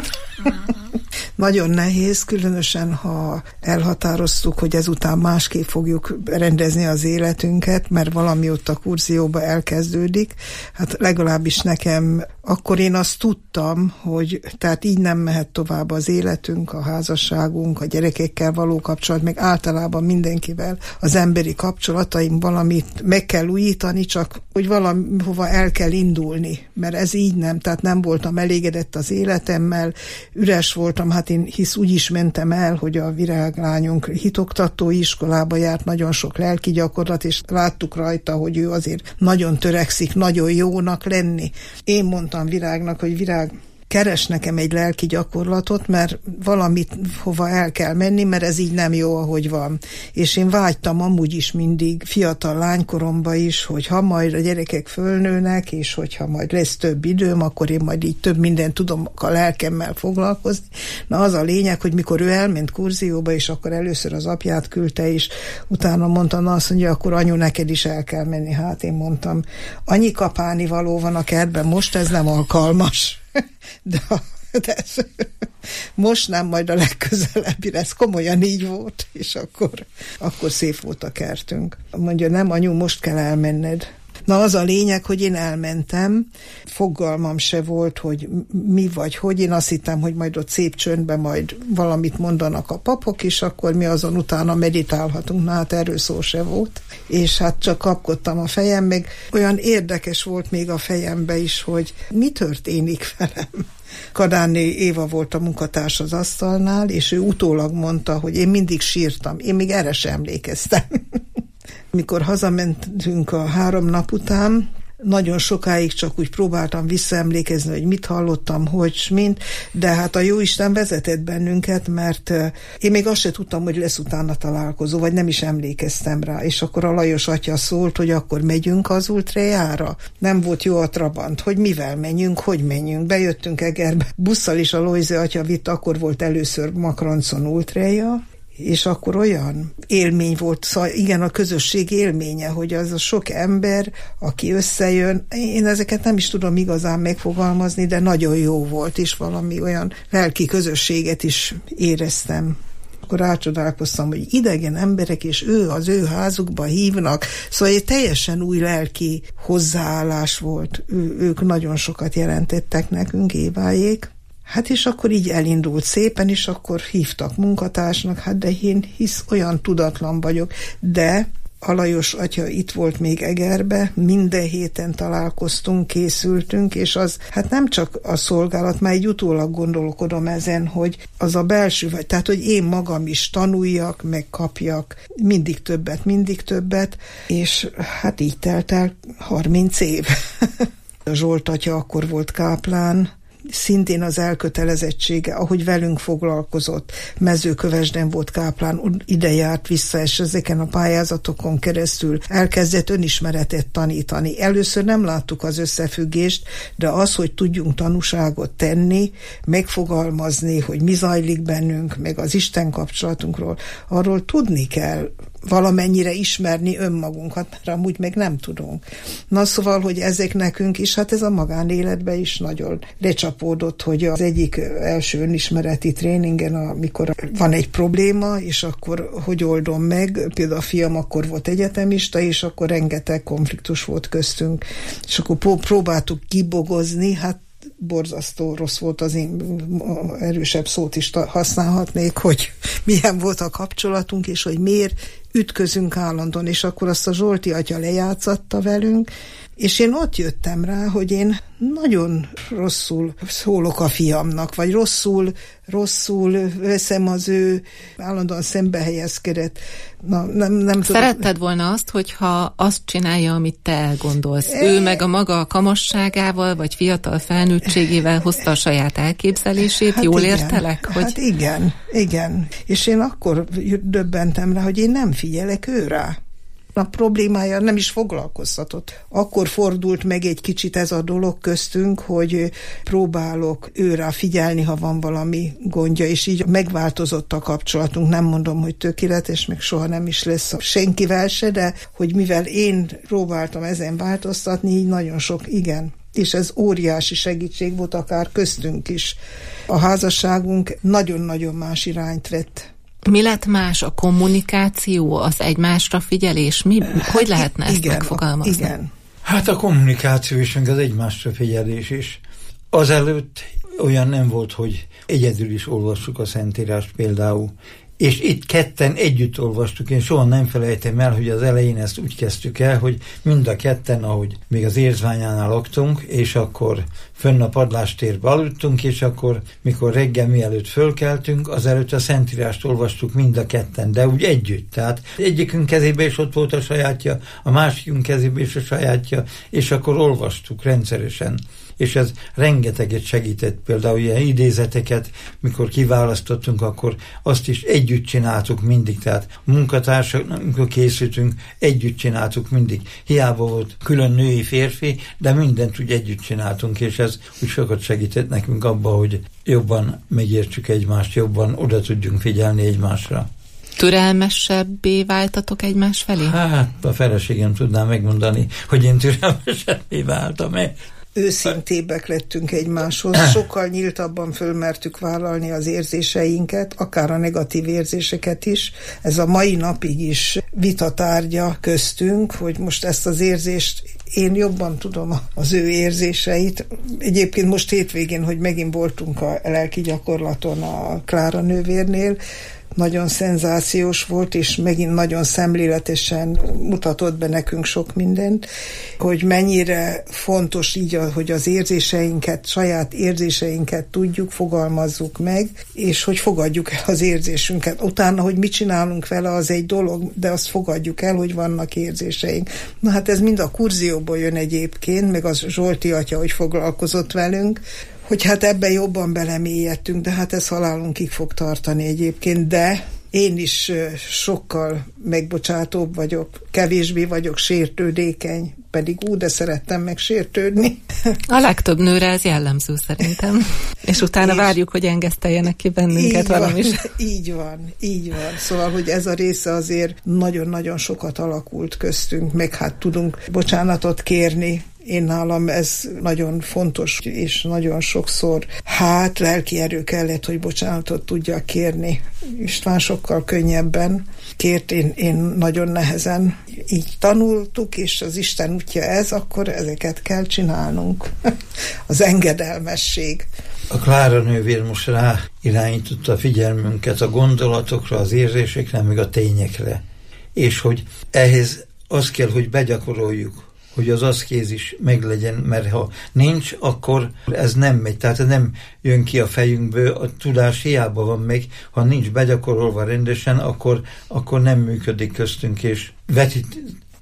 Nagyon nehéz, különösen, ha elhatároztuk, hogy ezután másképp fogjuk rendezni az életünket, mert valami ott a kurzióba elkezdődik. Hát legalábbis nekem, akkor én azt tudtam, hogy tehát így nem mehet tovább az életünk, a házasságunk, a gyerekekkel való kapcsolat, meg általában mindenkivel az emberi kapcsolataim, valamit meg kell újítani, csak hogy valahova el kell indulni, mert ez így nem, tehát nem voltam elégedett az életemmel, üres voltam, hát én hisz úgy is mentem el, hogy a viráglányunk hitoktató iskolába járt, nagyon sok lelki gyakorlat, és láttuk rajta, hogy ő azért nagyon törekszik, nagyon jónak lenni. Én mondtam Virágnak, hogy Virág, keres nekem egy lelki gyakorlatot, mert valamit hova el kell menni, mert ez így nem jó, ahogy van. És én vágytam amúgy is mindig, fiatal lánykoromban is, hogy ha majd a gyerekek fölnőnek, és hogyha majd lesz több időm, akkor én majd így több mindent tudom a lelkemmel foglalkozni. Na az a lényeg, hogy mikor ő elment kurzióba, és akkor először az apját küldte, és utána mondta, na azt mondja, akkor anyu, neked is el kell menni. Hát én mondtam, annyi kapálni való van a kertben, most ez nem alkalmas. De, de ez, most nem, majd a legközelebbi lesz. Komolyan így volt, és akkor, akkor szép volt a kertünk. Mondja, nem anyu, most kell elmenned. Na az a lényeg, hogy én elmentem, fogalmam se volt, hogy mi vagy hogy, én azt hittem, hogy majd ott szép csöndben majd valamit mondanak a papok, és akkor mi azon utána meditálhatunk, na hát erről szó se volt. És hát csak kapkodtam a fejem, meg olyan érdekes volt még a fejembe is, hogy mi történik velem. Kadánné Éva volt a munkatárs az asztalnál, és ő utólag mondta, hogy én mindig sírtam, én még erre sem emlékeztem. Mikor hazamentünk a három nap után, nagyon sokáig csak úgy próbáltam visszaemlékezni, hogy mit hallottam, hogy mint, de hát a Jóisten vezetett bennünket, mert én még azt se tudtam, hogy lesz utána találkozó, vagy nem is emlékeztem rá, és akkor a Lajos atya szólt, hogy akkor megyünk az ultrájára. Nem volt jó a Trabant, hogy mivel menjünk, hogy menjünk. Bejöttünk Egerbe, busszal is a Lojze atya vitt, akkor volt először Makroncon ultrája, és akkor olyan élmény volt, szóval igen, a közösség élménye, hogy az a sok ember, aki összejön, én ezeket nem is tudom igazán megfogalmazni, de nagyon jó volt, és valami olyan lelki közösséget is éreztem. Akkor rácsodálkoztam, hogy idegen emberek, és ő az ő házukba hívnak, szóval egy teljesen új lelki hozzáállás volt. Ő, ők nagyon sokat jelentettek nekünk, Éváék. Hát és akkor így elindult szépen, és akkor hívtak munkatársnak, hát de én hisz olyan tudatlan vagyok, de Alajos atya itt volt még Egerbe, minden héten találkoztunk, készültünk, és az, hát nem csak a szolgálat, már egy utólag gondolkodom ezen, hogy az a belső vagy, tehát, hogy én magam is tanuljak, meg kapjak mindig többet, mindig többet, és hát így telt el harminc év. A Zsolt atya akkor volt káplán, szintén az elkötelezettsége, ahogy velünk foglalkozott, Mezőkövesden volt káplán, ide járt vissza, és ezeken a pályázatokon keresztül elkezdett önismeretet tanítani. Először nem láttuk az összefüggést, de az, hogy tudjunk tanúságot tenni, megfogalmazni, hogy mi zajlik bennünk, meg az Isten kapcsolatunkról, arról tudni kell, valamennyire ismerni önmagunkat, mert amúgy meg nem tudunk. Na szóval, hogy ezek nekünk is, hát ez a magánéletben is nagyon lecsapódott, hogy az egyik első önismereti tréningen, amikor van egy probléma, és akkor hogy oldom meg, például a fiam akkor volt egyetemista, és akkor rengeteg konfliktus volt köztünk, és akkor próbáltuk kibogozni, hát borzasztó rossz volt, az én erősebb szót is használhatnék, hogy milyen volt a kapcsolatunk, és hogy miért ütközünk állandóan, és akkor azt a Zsolti atya lejátszatta velünk, és én ott jöttem rá, hogy én nagyon rosszul szólok a fiamnak, vagy rosszul, rosszul veszem az ő állandóan szembe helyezkedett. Na, nem, nem Szeretted tudom. volna azt, hogyha azt csinálja, amit te elgondolsz. E... Ő meg a maga kamasságával, vagy fiatal felnőttségével hozta a saját elképzelését. Hát jól igen, értelek? Hogy... Hát igen, igen. És én akkor döbbentem rá, hogy én nem figyelek ő rá. A problémája nem is foglalkoztatott. Akkor fordult meg egy kicsit ez a dolog köztünk, hogy próbálok őrá figyelni, ha van valami gondja, és így megváltozott a kapcsolatunk. Nem mondom, hogy tökéletes, meg soha nem is lesz senkivel se, de hogy mivel én próbáltam ezen változtatni, így nagyon sok, igen. És ez óriási segítség volt akár köztünk is. A házasságunk nagyon-nagyon más irányt vett. Mi lett más? A kommunikáció, az egymásra figyelés? Mi, hogy lehetne ezt igen, megfogalmazni? Igen. Hát a kommunikáció is, meg az egymásra figyelés is. Azelőtt olyan nem volt, hogy egyedül is olvassuk a Szentírást például. És itt ketten együtt olvastuk, én soha nem felejtem el, hogy az elején ezt úgy kezdtük el, hogy mind a ketten, ahogy még az Érzványánál laktunk, és akkor fönn a padlástérbe aludtunk, és akkor, mikor reggel mielőtt fölkeltünk, azelőtt a Szentírást olvastuk mind a ketten, de úgy együtt. Tehát egyikünk kezébe is ott volt a sajátja, a másikunk kezébe is a sajátja, és akkor olvastuk rendszeresen. És ez rengeteget segített, például ilyen idézeteket, mikor kiválasztottunk, akkor azt is együtt csináltuk mindig, tehát a munkatársak, amikor készültünk, együtt csináltuk mindig. Hiába volt külön női, férfi, de mindent úgy együtt csináltunk, és ez úgy sokat segített nekünk abba, hogy jobban megértsük egymást, jobban oda tudjunk figyelni egymásra. Türelmesebbé váltatok egymás felé? Hát, a feleségem tudná megmondani, hogy én türelmesebbé váltam-e. Őszintébbek lettünk egymáshoz, sokkal nyíltabban fölmertük vállalni az érzéseinket, akár a negatív érzéseket is. Ez a mai napig is vitatárgya köztünk, hogy most ezt az érzést én jobban tudom az ő érzéseit. Egyébként most hétvégén, hogy megint voltunk a lelki gyakorlaton a Klára nővérnél, nagyon szenzációs volt, és megint nagyon szemléletesen mutatott be nekünk sok mindent, hogy mennyire fontos így, hogy az érzéseinket, saját érzéseinket tudjuk, fogalmazzuk meg, és hogy fogadjuk el az érzésünket. Utána, hogy mit csinálunk vele, az egy dolog, de azt fogadjuk el, hogy vannak érzéseink. Na hát ez mind a kurzióból jön egyébként, meg az Zsolti atya, hogy foglalkozott velünk, hogy hát ebben jobban belemélyedtünk, de hát ez halálunkig fog tartani egyébként, de én is sokkal megbocsátóbb vagyok, kevésbé vagyok sértődékeny, pedig úgy, de szerettem meg sértődni. A legtöbb nőre ez jellemző szerintem. És utána és várjuk, hogy engeszteljenek ki bennünket valami is. Így van, így van. Szóval, hogy ez a része azért nagyon-nagyon sokat alakult köztünk, meg hát tudunk bocsánatot kérni. Én nálam ez nagyon fontos, és nagyon sokszor hát lelki erő kellett, hogy bocsánatot tudjak kérni. István sokkal könnyebben kért, én, én nagyon nehezen. Így tanultuk, és az Isten útja ez, akkor ezeket kell csinálnunk. Az engedelmesség. A Klára nővér most rá irányította a figyelmünket a gondolatokra, az érzésekre, meg a tényekre. és hogy ehhez az kell, hogy begyakoroljuk, hogy az aszkéz is meglegyen, mert ha nincs, akkor ez nem megy, tehát ez nem jön ki a fejünkből, a tudás hiába van meg, ha nincs begyakorolva rendesen, akkor, akkor nem működik köztünk, és vetít.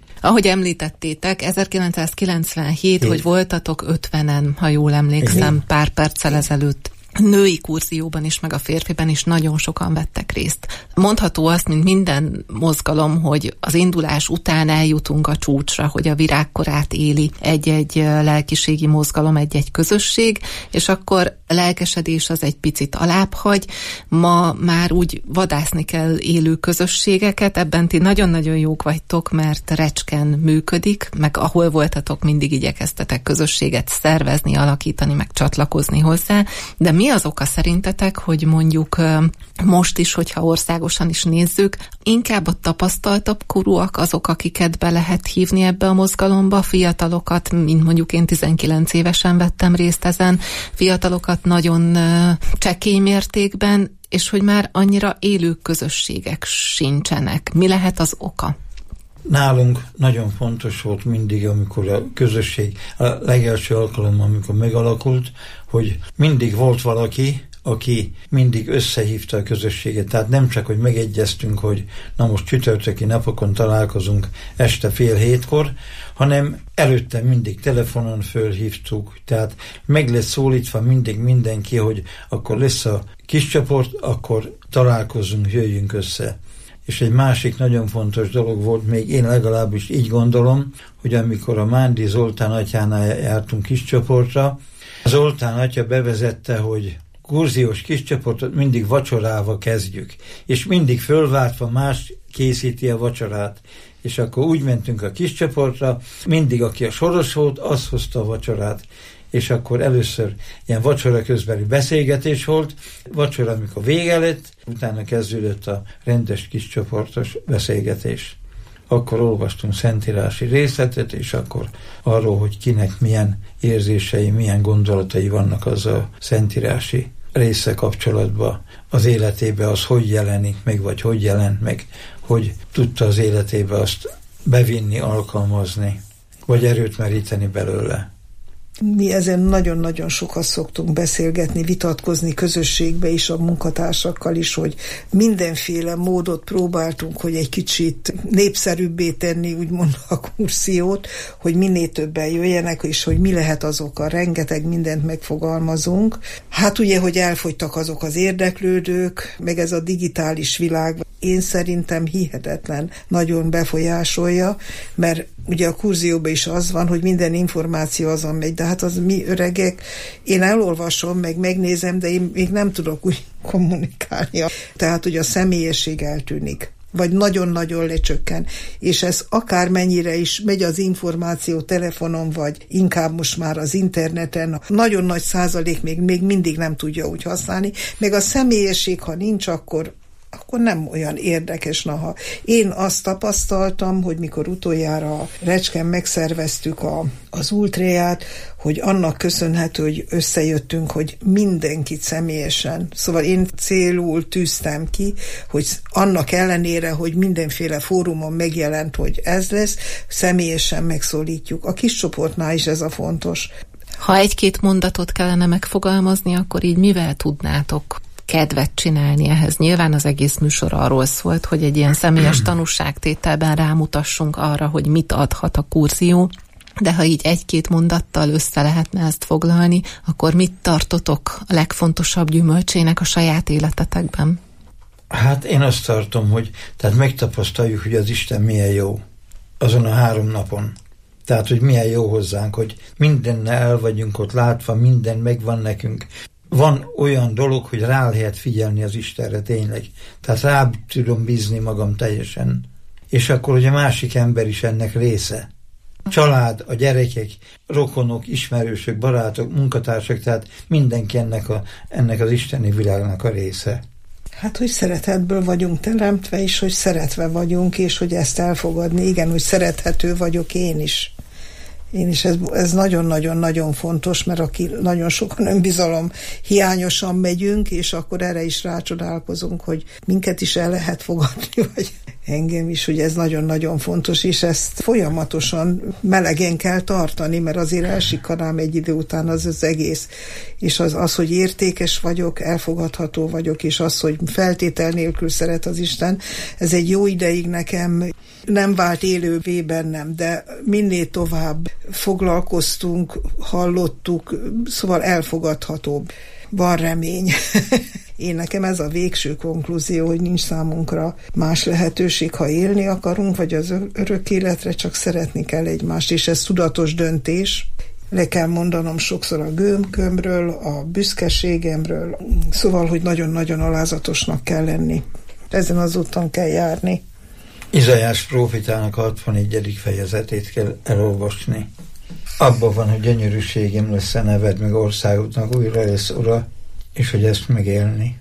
Ahogy említettétek, ezerkilencszázkilencvenhét, Hét. hogy voltatok ötvenen, ha jól emlékszem, Igen. pár perccel ezelőtt. Női kurzióban is, meg a férfiben is nagyon sokan vettek részt. Mondható azt, mint minden mozgalom, hogy az indulás után eljutunk a csúcsra, hogy a virágkorát éli egy-egy lelkiségi mozgalom, egy-egy közösség, és akkor lelkesedés az egy picit alábbhagy. Ma már úgy vadászni kell élő közösségeket, ebben ti nagyon-nagyon jók vagytok, mert Recsken működik, meg ahol voltatok, mindig igyekeztetek közösséget szervezni, alakítani, meg csatlakozni hozzá, de mi az oka szerintetek, hogy mondjuk most is, hogyha országosan is nézzük, inkább a tapasztaltabb korúak azok, akiket be lehet hívni ebbe a mozgalomba, fiatalokat, mint mondjuk én tizenkilenc évesen vettem részt ezen, fiatalokat nagyon csekély mértékben, és hogy már annyira élő közösségek sincsenek. Mi lehet az oka? Nálunk nagyon fontos volt mindig, amikor a közösség, a legelső alkalom, amikor megalakult, hogy mindig volt valaki, aki mindig összehívta a közösséget. Tehát nem csak, hogy megegyeztünk, hogy na most csütörtöki napokon találkozunk este fél hétkor, hanem előtte mindig telefonon fölhívtuk, tehát meg lesz szólítva mindig mindenki, hogy akkor lesz a kis csoport, akkor találkozunk, jöjjünk össze. És egy másik nagyon fontos dolog volt, még én legalábbis így gondolom, hogy amikor a Mándi Zoltán atyánál jártunk kis csoportra, Zoltán atya bevezette, hogy kurziós kis csoportot mindig vacsorával kezdjük, és mindig fölváltva más készíti a vacsorát. És akkor úgy mentünk a kis csoportra, mindig aki a soros volt, az hozta a vacsorát. És akkor először ilyen vacsora közbeli beszélgetés volt, vacsora, amikor vége lett, utána kezdődött a rendes kis csoportos beszélgetés. Akkor olvastunk szentírási részletet, és akkor arról, hogy kinek milyen érzései, milyen gondolatai vannak az a szentírási része kapcsolatban, az életébe az hogy jelenik meg, vagy hogy jelent meg, hogy tudta az életébe azt bevinni, alkalmazni, vagy erőt meríteni belőle. Mi ezen nagyon-nagyon sokat szoktunk beszélgetni, vitatkozni közösségbe is, a munkatársakkal is, hogy mindenféle módot próbáltunk, hogy egy kicsit népszerűbbé tenni, úgymond a kurziót, hogy minél többen jöjjenek, és hogy mi lehet azokkal, rengeteg mindent megfogalmazunk. Hát ugye, hogy elfogytak azok az érdeklődők, meg ez a digitális világ, én szerintem hihetetlen nagyon befolyásolja, mert ugye a kurzióban is az van, hogy minden információ azon megy, de hát az mi öregek, én elolvasom, meg megnézem, de én még nem tudok úgy kommunikálni. Tehát ugye a személyesség eltűnik, vagy nagyon-nagyon lecsökken, és ez akármennyire is megy az információ telefonon, vagy inkább most már az interneten, nagyon nagy százalék még, még mindig nem tudja úgy használni, meg a személyesség, ha nincs, akkor akkor nem olyan érdekes. Naha. Én azt tapasztaltam, hogy mikor utoljára Recsken megszerveztük a, az ultráját, hogy annak köszönhető, hogy összejöttünk, hogy mindenkit személyesen. Szóval én célul tűztem ki, hogy annak ellenére, hogy mindenféle fórumon megjelent, hogy ez lesz, személyesen megszólítjuk. A kis csoportnál is ez a fontos. Ha egy-két mondatot kellene megfogalmazni, akkor így mivel tudnátok kedvet csinálni ehhez? Nyilván az egész műsor arról szólt, hogy egy ilyen személyes tanúságtételben rámutassunk arra, hogy mit adhat a kurzió, de ha így egy-két mondattal össze lehetne ezt foglalni, akkor mit tartotok a legfontosabb gyümölcsének a saját életetekben? Hát én azt tartom, hogy tehát megtapasztaljuk, hogy az Isten milyen jó azon a három napon. Tehát, hogy milyen jó hozzánk, hogy mindennel el vagyunk ott látva, minden megvan nekünk. Van olyan dolog, hogy rá lehet figyelni az Istenre tényleg. Tehát rá tudom bízni magam teljesen. És akkor, hogy a másik ember is ennek része. A család, a gyerekek, rokonok, ismerősök, barátok, munkatársak, tehát mindenki ennek, a, ennek az isteni világnak a része. Hát, hogy szeretetből vagyunk teremtve, és hogy szeretve vagyunk, és hogy ezt elfogadni. Igen, hogy szerethető vagyok én is. Én is, ez, ez nagyon-nagyon-nagyon fontos, mert aki nagyon sokan önbizalom hiányosan megyünk, és akkor erre is rácsodálkozunk, hogy minket is el lehet fogadni, vagy engem is, hogy ez nagyon-nagyon fontos, és ezt folyamatosan melegen kell tartani, mert azért elsikanám egy idő után az az egész. És az, az, hogy értékes vagyok, elfogadható vagyok, és az, hogy feltétel nélkül szeret az Isten, ez egy jó ideig nekem nem vált élővé bennem, de minél tovább foglalkoztunk, hallottuk, szóval elfogadhatóbb. Van remény. Én nekem ez a végső konklúzió, hogy nincs számunkra más lehetőség, ha élni akarunk, vagy az örök életre, csak szeretni kell egymást, és ez tudatos döntés. Le kell mondanom sokszor a gömbömről, a büszkeségemről, szóval, hogy nagyon-nagyon alázatosnak kell lenni. Ezen az úton kell járni. Izaiás prófitának hatvanegyedik fejezetét kell elolvasni. Abban van, hogy gyönyörűségem lesz a neved, meg országodnak újra lesz ura, és hogy ezt megélni.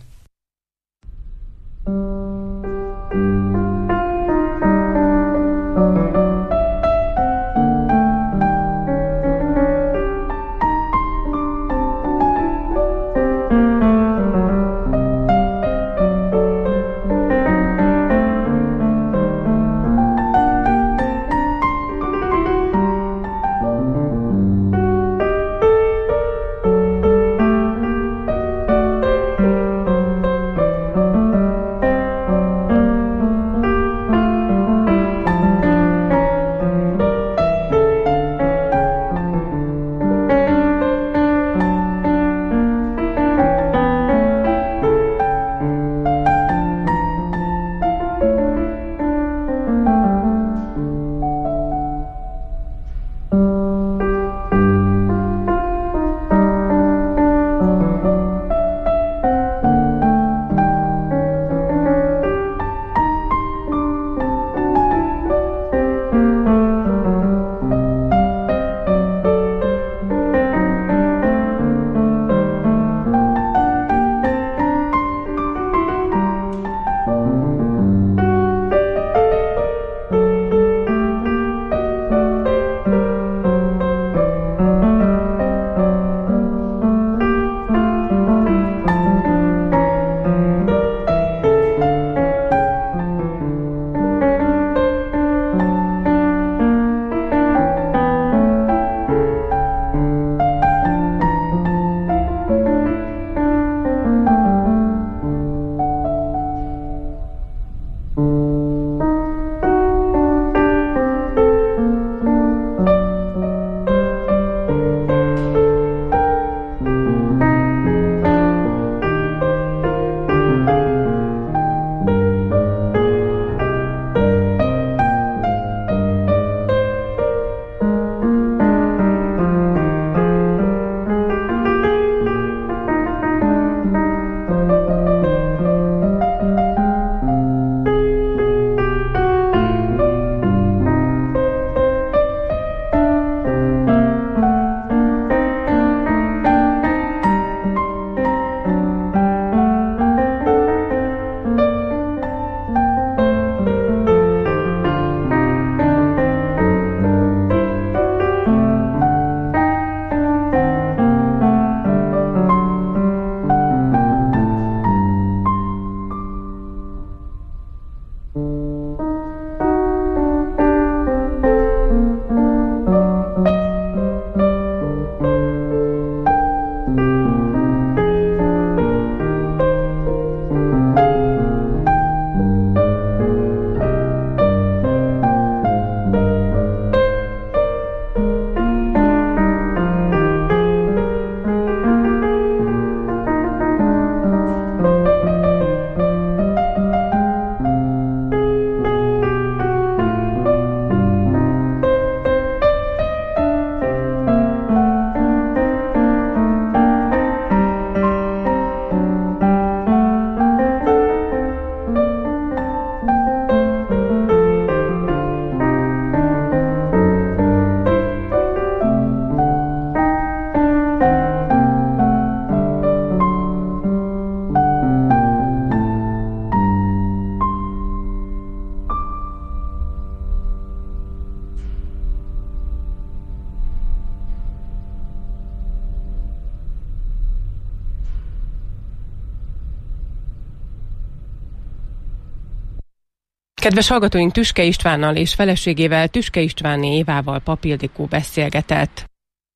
Kedves hallgatóink, Tüske Istvánnal és feleségével, Tüske Istvánné Évával Pap Ildikó beszélgetett.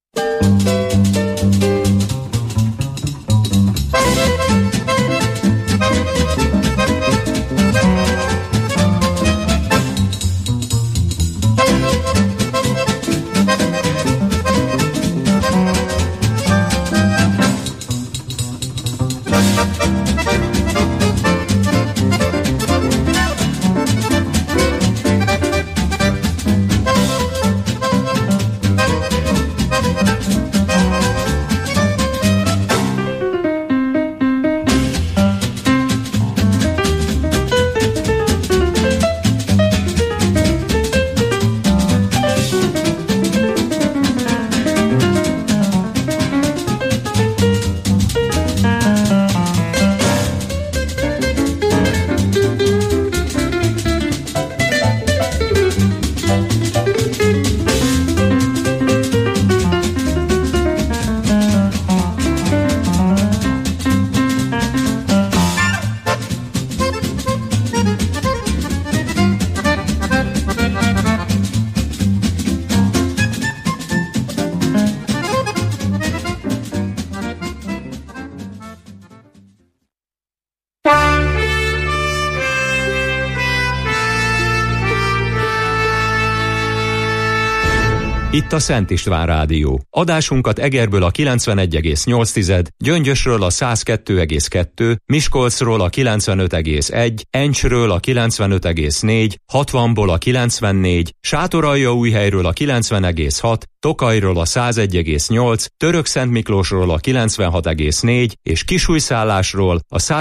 Itt a Szent István Rádió. Adásunkat Egerből a kilencvenegy egész nyolc, Gyöngyösről a száz kettő egész kettő, Miskolcról a kilencvenöt egész egy, Encsről a kilencvenöt egész négy, hatvanból a kilencvennégy, Sátoraljaújhelyről a kilencven egész hat, Tokajról a száz egy egész nyolc, Törökszentmiklósról a kilencvenhat egész négy és Kisújszállásról a száz